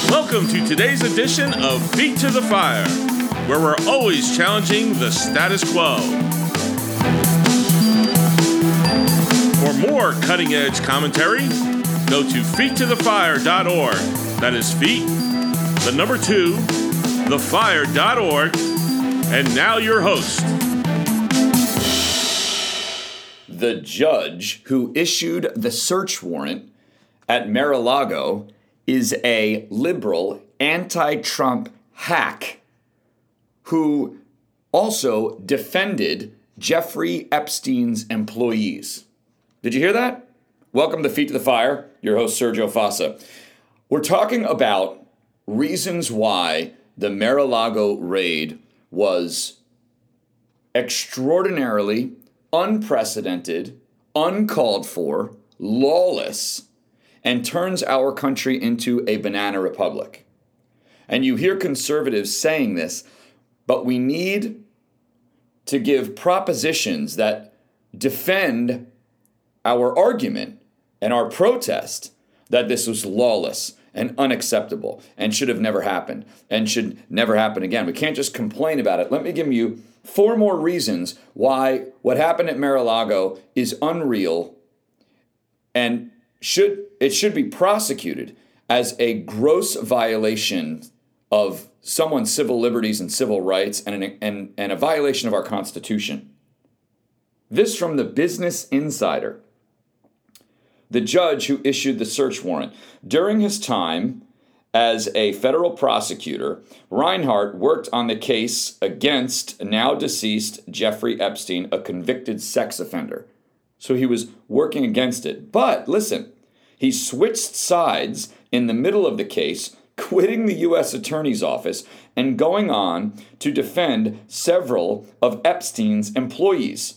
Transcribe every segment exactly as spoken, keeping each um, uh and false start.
Welcome to today's edition of Feet to the Fire, where we're always challenging the status quo. For more cutting-edge commentary, go to feet to the fire dot org. That is feet, the number two, the fire dot org. And now your host. The judge who issued the search warrant at Mar-a-Lago is a liberal, anti-Trump hack who also defended Jeffrey Epstein's employees. Did you hear that? Welcome to Feet to the Fire, your host Sergio Fossa. We're talking about reasons why the Mar-a-Lago raid was extraordinarily unprecedented, uncalled for, lawless, and turns our country into a banana republic. And you hear conservatives saying this, but we need to give propositions that defend our argument and our protest that this was lawless and unacceptable and should have never happened and should never happen again. We can't just complain about it. Let me give you four more reasons why what happened at Mar-a-Lago is unreal and should it should be prosecuted as a gross violation of someone's civil liberties and civil rights and, an, and, and a violation of our Constitution. This from the Business Insider. The judge who issued the search warrant. During his time as a federal prosecutor, Reinhart worked on the case against now deceased Jeffrey Epstein, a convicted sex offender. So he was working against it. But listen, he switched sides in the middle of the case, quitting the U S Attorney's Office and going on to defend several of Epstein's employees.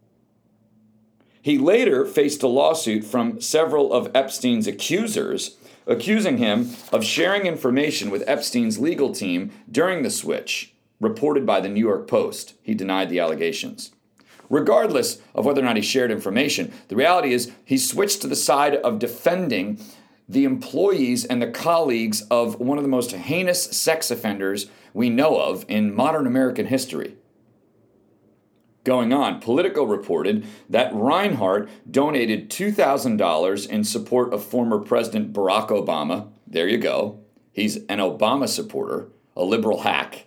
He later faced a lawsuit from several of Epstein's accusers, accusing him of sharing information with Epstein's legal team during the switch, reported by the New York Post. He denied the allegations. Regardless of whether or not he shared information, the reality is he switched to the side of defending the employees and the colleagues of one of the most heinous sex offenders we know of in modern American history. Going on, Politico reported that Reinhart donated two thousand dollars in support of former President Barack Obama. There you go. He's an Obama supporter, a liberal hack.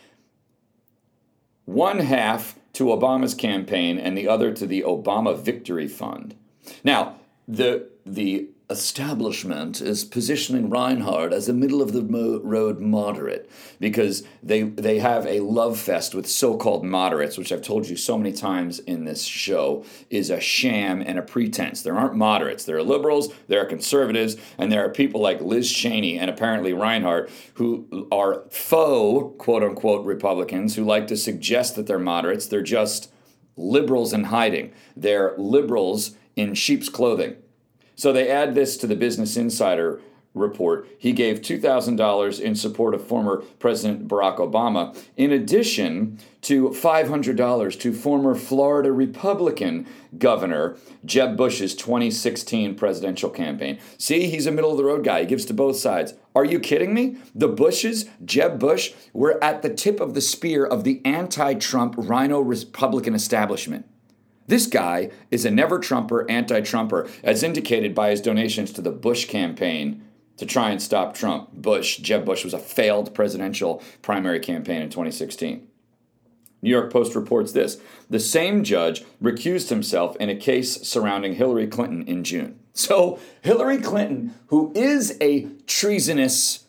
One half to Obama's campaign and the other to the Obama Victory Fund. Now, the the establishment is positioning Reinhart as a middle-of-the-road moderate because they they have a love fest with so-called moderates, which I've told you so many times in this show is a sham and a pretense. There aren't moderates. There are liberals, there are conservatives, and there are people like Liz Cheney and apparently Reinhart who are faux, quote-unquote, Republicans who like to suggest that they're moderates. They're just liberals in hiding. They're liberals in sheep's clothing. So they add this to the Business Insider report. He gave two thousand dollars in support of former President Barack Obama, in addition to five hundred dollars to former Florida Republican Governor Jeb Bush's twenty sixteen presidential campaign. See, he's a middle-of-the-road guy. He gives to both sides. Are you kidding me? The Bushes, Jeb Bush, were at the tip of the spear of the anti-Trump Rhino Republican establishment. This guy is a never-Trumper, anti-Trumper, as indicated by his donations to the Bush campaign to try and stop Trump. Bush, Jeb Bush, was a failed presidential primary campaign in twenty sixteen. New York Post reports this. The same judge recused himself in a case surrounding Hillary Clinton in June. So Hillary Clinton, who is a treasonous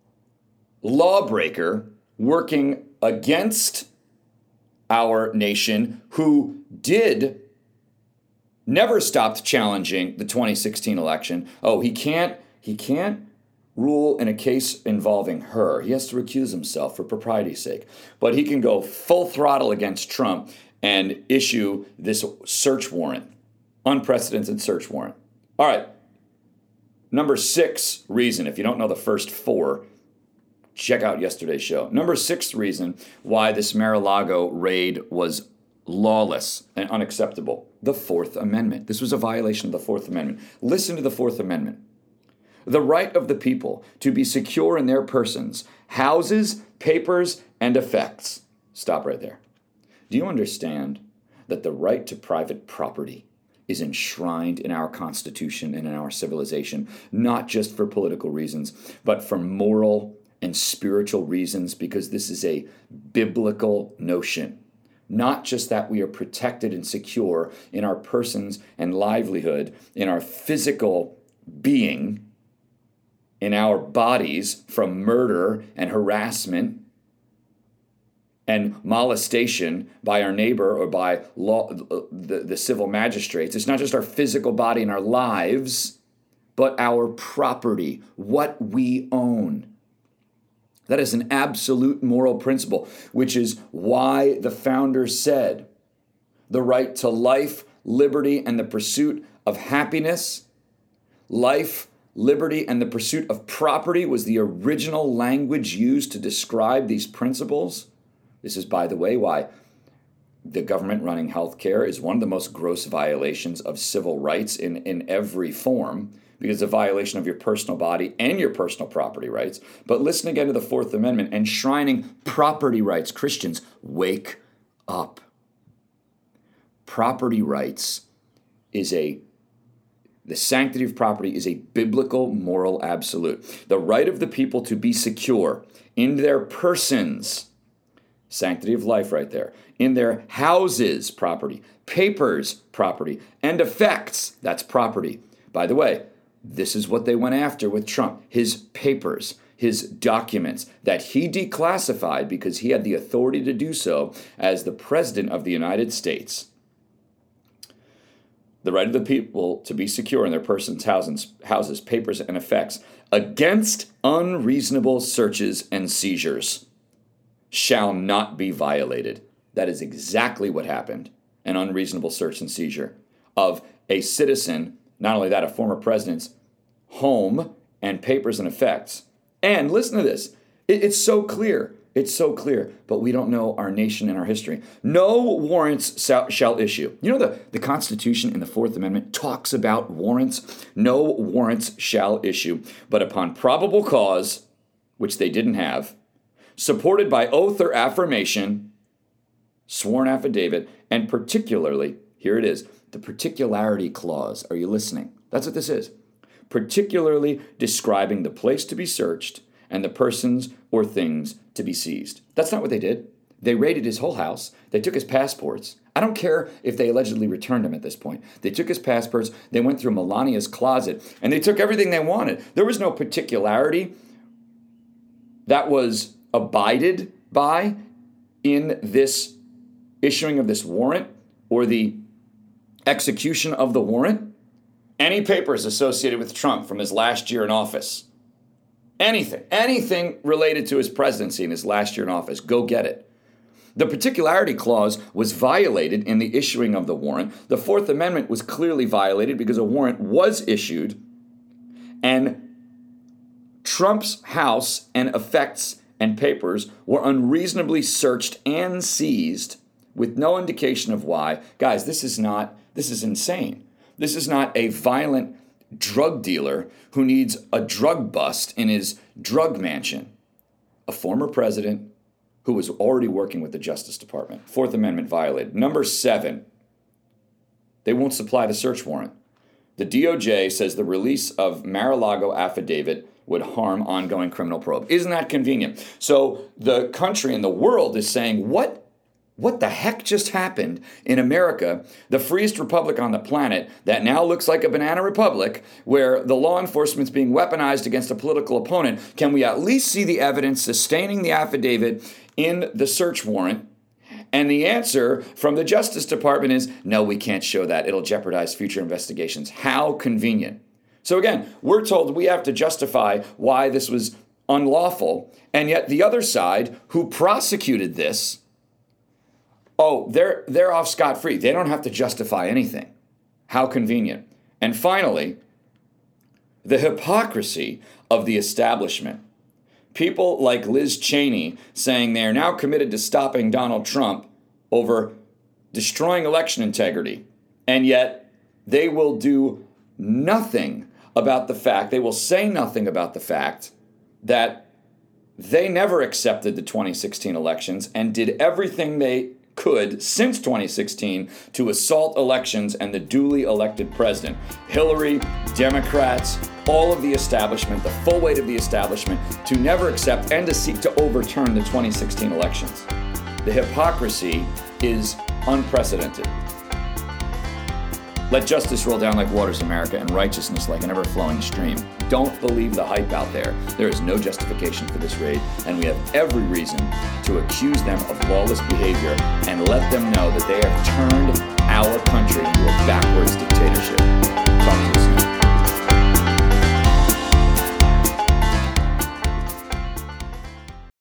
lawbreaker working against our nation, who did never stopped challenging the twenty sixteen election. Oh, he can't he can't rule in a case involving her. He has to recuse himself for propriety's sake. But he can go full throttle against Trump and issue this search warrant, unprecedented search warrant. All right. Number six reason, if you don't know the first four, check out yesterday's show. Number six reason why this Mar-a-Lago raid was lawless and unacceptable. The Fourth Amendment. This was a violation of the Fourth Amendment. Listen to the Fourth Amendment. The right of the people to be secure in their persons, houses, papers, and effects. Stop right there. Do you understand that the right to private property is enshrined in our Constitution and in our civilization, not just for political reasons, but for moral and spiritual reasons, because this is a biblical notion. Not just that we are protected and secure in our persons and livelihood, in our physical being, in our bodies from murder and harassment and molestation by our neighbor or by law, the, the civil magistrates. It's not just our physical body and our lives, but our property, what we own. That is an absolute moral principle, which is why the founders said the right to life, liberty, and the pursuit of happiness. Life, liberty, and the pursuit of property was the original language used to describe these principles. This is, by the way, why the government running healthcare is one of the most gross violations of civil rights in, in every form, because it's a violation of your personal body and your personal property rights. But listen again to the Fourth Amendment, enshrining property rights. Christians, wake up. Property rights is a, the sanctity of property is a biblical moral absolute. The right of the people to be secure in their persons, sanctity of life right there, in their houses, property, papers, property, and effects, that's property. By the way, this is what they went after with Trump, his papers, his documents that he declassified because he had the authority to do so as the President of the United States. The right of the people to be secure in their persons, houses, houses, papers, and effects against unreasonable searches and seizures shall not be violated. That is exactly what happened, an unreasonable search and seizure of a citizen, not only that, a former president's home and papers and effects. And listen to this. It, it's so clear. It's so clear, but we don't know our nation and our history. No warrants shall, shall issue. You know, the, the Constitution in the Fourth Amendment talks about warrants. No warrants shall issue, but upon probable cause, which they didn't have, supported by oath or affirmation, sworn affidavit, and particularly, here it is, the particularity clause. Are you listening? That's what this is. Particularly describing the place to be searched and the persons or things to be seized. That's not what they did. They raided his whole house. They took his passports. I don't care if they allegedly returned him at this point. They took his passports. They went through Melania's closet, and they took everything they wanted. There was no particularity that was abided by in this issuing of this warrant or the execution of the warrant. Any papers associated with Trump from his last year in office, anything, anything related to his presidency in his last year in office, go get it. The particularity clause was violated in the issuing of the warrant. The Fourth Amendment was clearly violated because a warrant was issued, and Trump's house and effects and papers were unreasonably searched and seized with no indication of why. Guys, this is not, this is insane. This is not a violent drug dealer who needs a drug bust in his drug mansion. A former president who was already working with the Justice Department. Fourth Amendment violated. Number seven, they won't supply the search warrant. The D O J says the release of Mar-a-Lago affidavit would harm ongoing criminal probe. Isn't that convenient? So the country and the world is saying, what What the heck just happened in America, the freest republic on the planet that now looks like a banana republic, where the law enforcement's being weaponized against a political opponent? Can we at least see the evidence sustaining the affidavit in the search warrant? And the answer from the Justice Department is, no, we can't show that. It'll jeopardize future investigations. How convenient. So again, we're told we have to justify why this was unlawful, and yet the other side, who prosecuted this, oh, they're they're off scot-free. They don't have to justify anything. How convenient. And finally, the hypocrisy of the establishment. People like Liz Cheney saying they are now committed to stopping Donald Trump over destroying election integrity, and yet they will do nothing about the fact, they will say nothing about the fact that they never accepted the twenty sixteen elections and did everything they could since twenty sixteen to assault elections and the duly elected president. Hillary, Democrats, all of the establishment, the full weight of the establishment, to never accept and to seek to overturn the twenty sixteen elections. The hypocrisy is unprecedented. Let justice roll down like waters, America, and righteousness like an ever-flowing stream. Don't believe the hype out there. There is no justification for this raid, and we have every reason to accuse them of lawless behavior and let them know that they have turned our country into a backwards dictatorship. Talk to you soon.